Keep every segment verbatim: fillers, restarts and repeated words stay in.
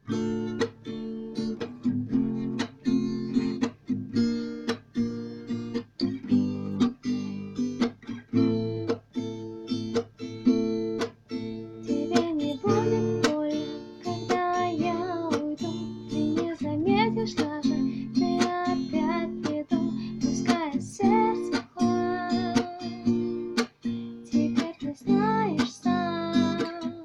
Тебе не будет больно, когда я уйду. Ты не заметишь даже, ты опять приду, пускай сердце хлад. Теперь ты знаешь сам.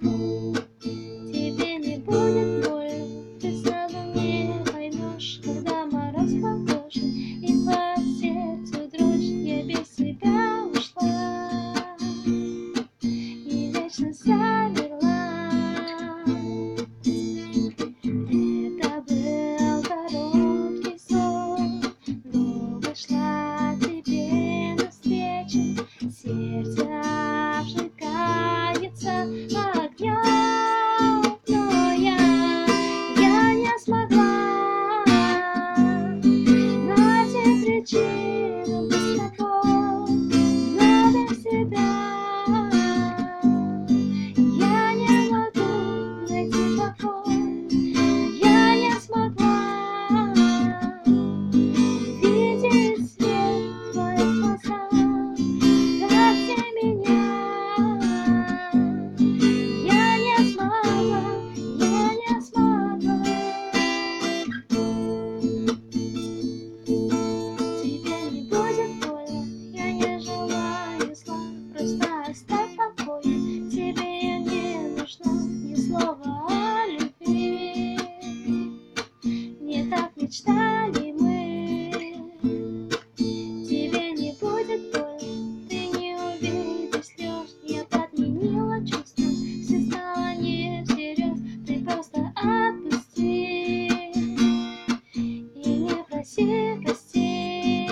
Тебе не будет больно, ты сразу не поймешь, когда мороз погожен и по сердцу дрожь. Я без тебя ушла и вечно замерла. Это был короткий сон, долго шла тебе навстречу. Сердце обжигается огнем, но я, я не смогла найти причину быть с тобой, но без тебя я не могу найти покой. Я не смогла видеть свет в твоих глазах. Прости меня, я не смогла, я не смогла. Тебе не будет больно, я не желаю зла, просто оставь в покое. Тебе я не нужна, ни слова о любви. Не так мечтали мы. Тебе не будет больно, ты не увидишь слез. Я подменила чувства, все стало не всерьез. Ты просто отпусти и не проси прости.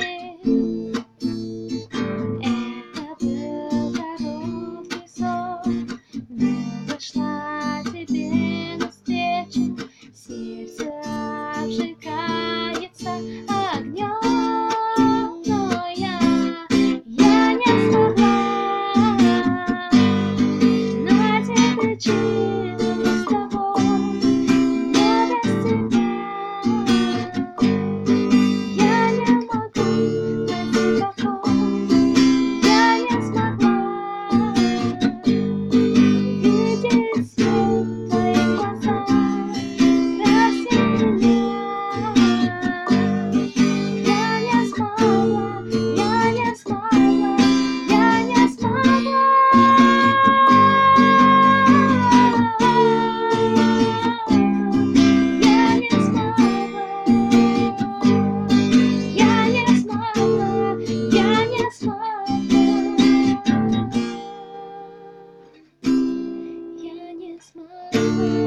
Это был короткий сон, долго шла тебе навстречу. Сердце обжигается огнем, но я, я не смогла найти причину быть с тобой, но без тебя я не могу найти покой. Я не смогла видеть свет в твоих глазах. Прости меня, я не смогла, я не смогла, я не смогла. Я не смогла, я не смогла, я не смогла. Я не смогла.